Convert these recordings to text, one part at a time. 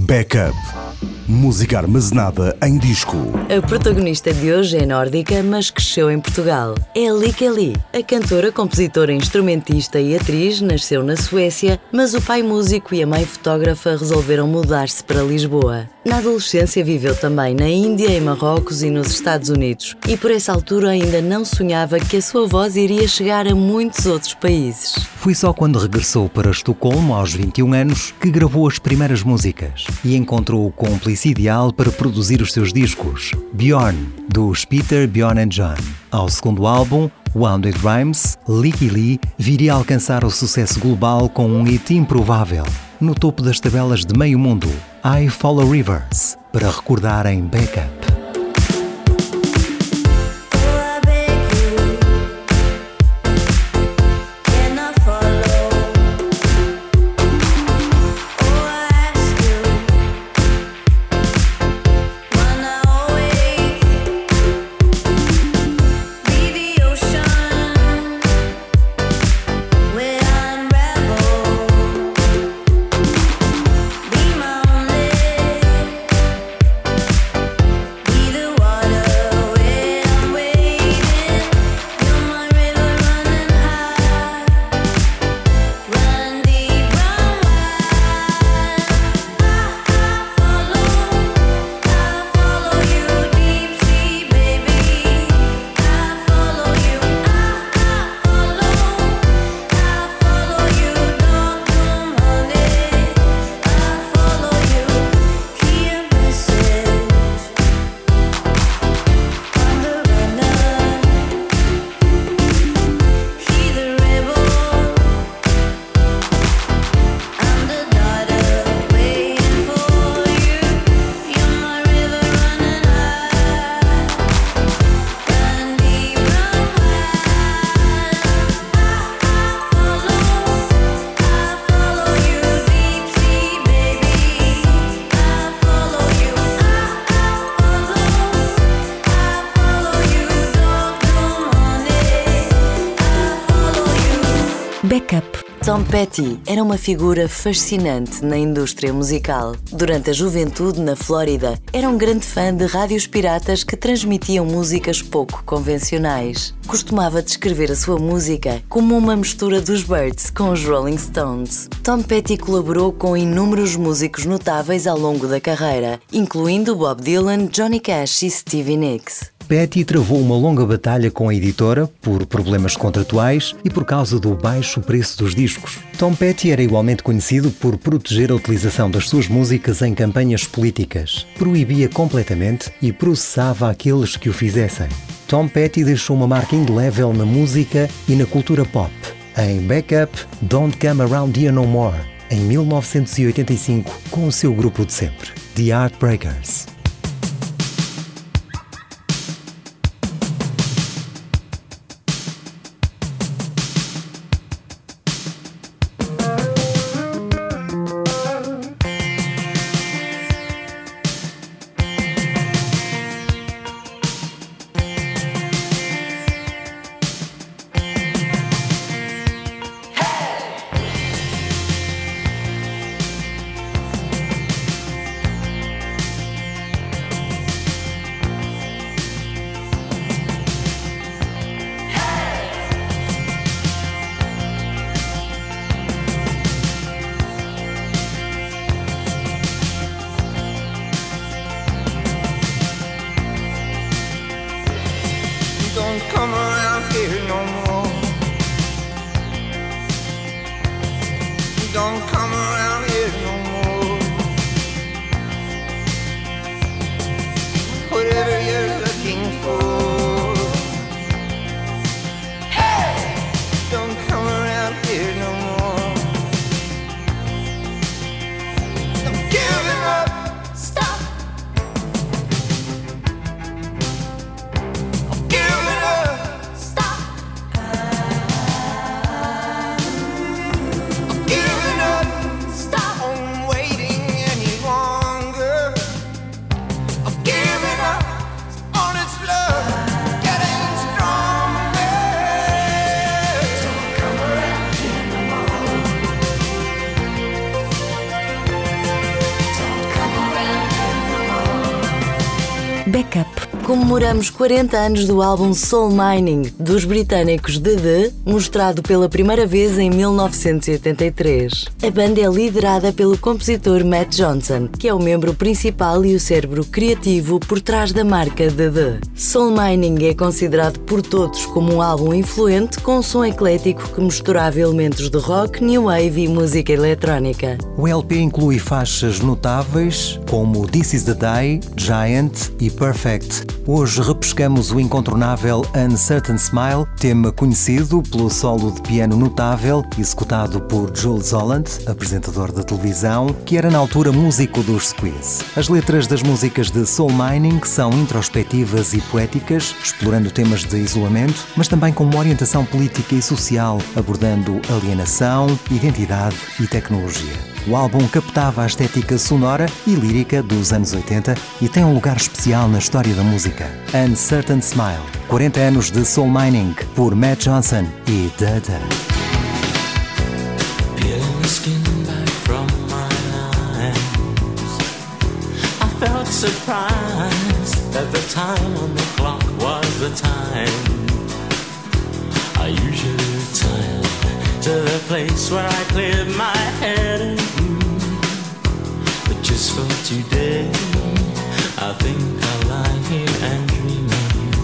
Backup. Música armazenada em disco. A protagonista de hoje é nórdica, mas cresceu em Portugal. É Lee Kelly. A cantora, compositora, instrumentista e atriz nasceu na Suécia, mas o pai músico e a mãe fotógrafa resolveram mudar-se para Lisboa. Na adolescência viveu também na Índia, em Marrocos e nos Estados Unidos. E por essa altura ainda não sonhava que a sua voz iria chegar a muitos outros países. Foi só quando regressou para Estocolmo, aos 21 anos, que gravou as primeiras músicas e encontrou o cúmplice ideal para produzir os seus discos, Björn, dos Peter, Björn and John. Ao segundo álbum, Wounded Rhymes, Lee Kelly viria a alcançar o sucesso global com um hit improvável, no topo das tabelas de meio mundo, I Follow Rivers, para recordar em Backup. Backup. Tom Petty era uma figura fascinante na indústria musical. Durante a juventude na Flórida, era um grande fã de rádios piratas que transmitiam músicas pouco convencionais. Costumava descrever a sua música como uma mistura dos Byrds com os Rolling Stones. Tom Petty colaborou com inúmeros músicos notáveis ao longo da carreira, incluindo Bob Dylan, Johnny Cash e Stevie Nicks. Petty travou uma longa batalha com a editora por problemas contratuais e por causa do baixo preço dos discos. Tom Petty era igualmente conhecido por proteger a utilização das suas músicas em campanhas políticas. Proibia completamente e processava aqueles que o fizessem. Tom Petty deixou uma marca indelével na música e na cultura pop. Em Backup, Don't Come Around Here No More, em 1985, com o seu grupo de sempre, The Heartbreakers. Don't come around here no more. Don't come around here no more. Whatever you're looking for, hey! Don't come around here no more. I'm giving up. Stop. Backup. Comemoramos 40 anos do álbum Soul Mining, dos britânicos The, mostrado pela primeira vez em 1983. A banda é liderada pelo compositor Matt Johnson, que é o membro principal e o cérebro criativo por trás da marca The. Soul Mining é considerado por todos como um álbum influente, com um som eclético que misturava elementos de rock, new wave e música eletrónica. O LP inclui faixas notáveis como This Is The Day, Giant e Perfect. Hoje repescamos o incontornável Uncertain Smile, tema conhecido pelo solo de piano notável executado por Jools Holland, apresentador da televisão, que era na altura músico dos Squeeze. As letras das músicas de Soul Mining são introspectivas e poéticas, explorando temas de isolamento, mas também com uma orientação política e social, abordando alienação, identidade e tecnologia. O álbum captava a estética sonora e lírica dos anos 80 e tem um lugar especial na história da música. Uncertain Smile, 40 anos de Soul Mining, por Matt Johnson e The. Peeling the skin back from my eyes, I felt surprised that the time on the clock was the time I usually return to the place where I cleared my head and but just for today I think I'll lie here and dream of you.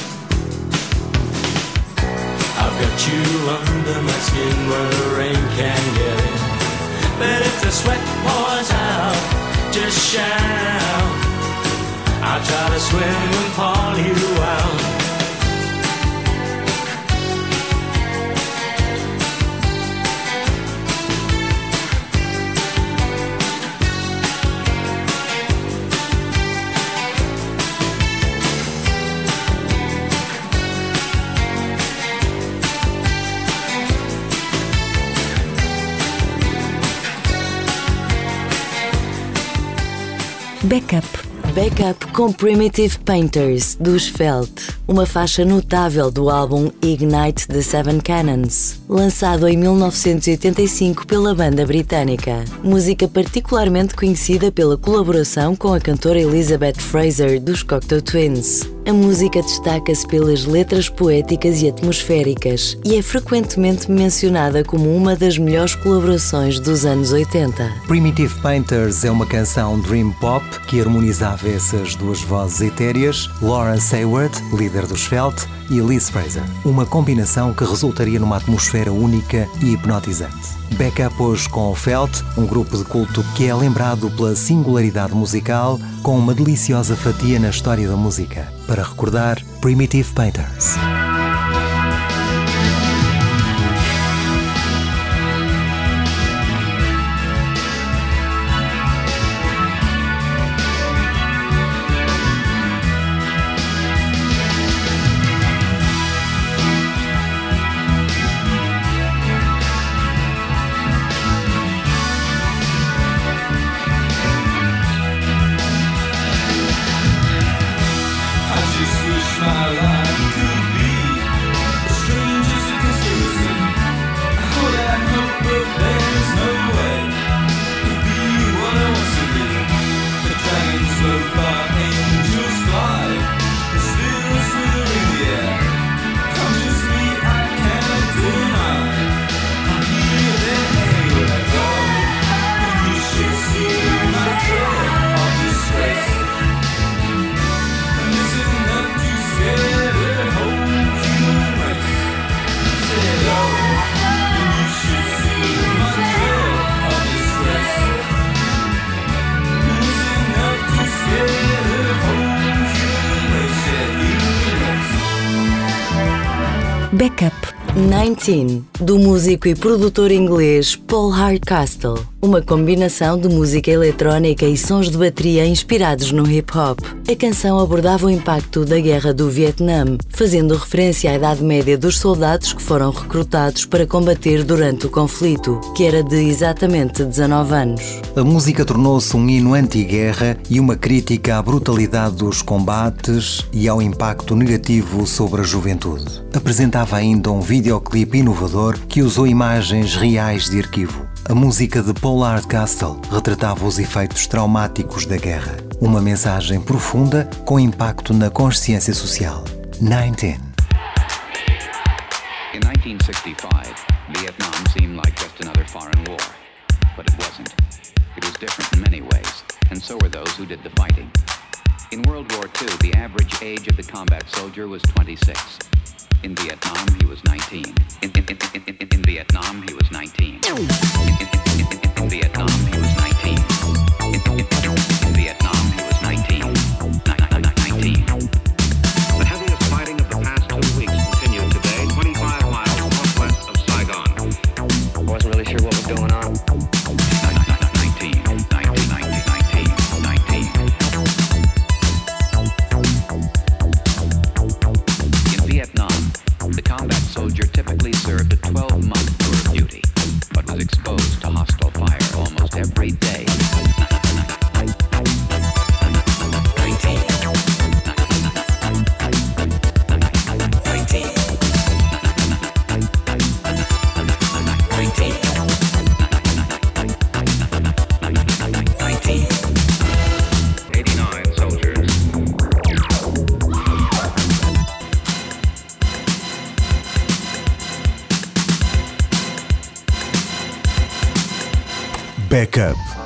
I've got you under my skin where the rain can't get in, but if the sweat pours out, just shout. I'll try to swim and call you out. Backup com Primitive Painters, dos Felt, uma faixa notável do álbum Ignite the Seven Cannons, lançado em 1985 pela banda britânica. Música particularmente conhecida pela colaboração com a cantora Elizabeth Fraser, dos Cocteau Twins. A música destaca-se pelas letras poéticas e atmosféricas e é frequentemente mencionada como uma das melhores colaborações dos anos 80. Primitive Painters é uma canção dream pop que harmonizava essas duas vozes etéreas, Lawrence Hayward, líder dos Felt, e Liz Fraser. Uma combinação que resultaria numa atmosfera única e hipnotizante. Backup hoje com o Felt, um grupo de culto que é lembrado pela singularidade musical, com uma deliciosa fatia na história da música. Para recordar, Primitive Painters. My life could be Backup 19, do músico e produtor inglês Paul Hardcastle. Uma combinação de música eletrónica e sons de bateria inspirados no hip-hop. A canção abordava o impacto da Guerra do Vietnã, fazendo referência à idade média dos soldados que foram recrutados para combater durante o conflito, que era de exatamente 19 anos. A música tornou-se um hino anti-guerra e uma crítica à brutalidade dos combates e ao impacto negativo sobre a juventude. Apresentava ainda um videoclipe inovador que usou imagens reais de arquivo. A música de Paul Hardcastle retratava os efeitos traumáticos da guerra. Uma mensagem profunda com impacto na consciência social. 19. In 1965, Vietnam seemed like just another foreign war. But it wasn't. It was different in many ways, and so were those who did the fighting. In World War II, the average age of the combat soldier was 26. In Vietnam, he was 19. In Vietnam, he was 19. In Vietnam, he was 19. In Vietnam, he was 19. 19. The heaviest fighting of the past 2 weeks continued today, 25 miles northwest of Saigon. I wasn't really sure what was going on. 19. In Vietnam, the combat soldier typically served a 12-month tour of duty, but was exposed to hostile fire almost every day. 89 soldiers. Backup.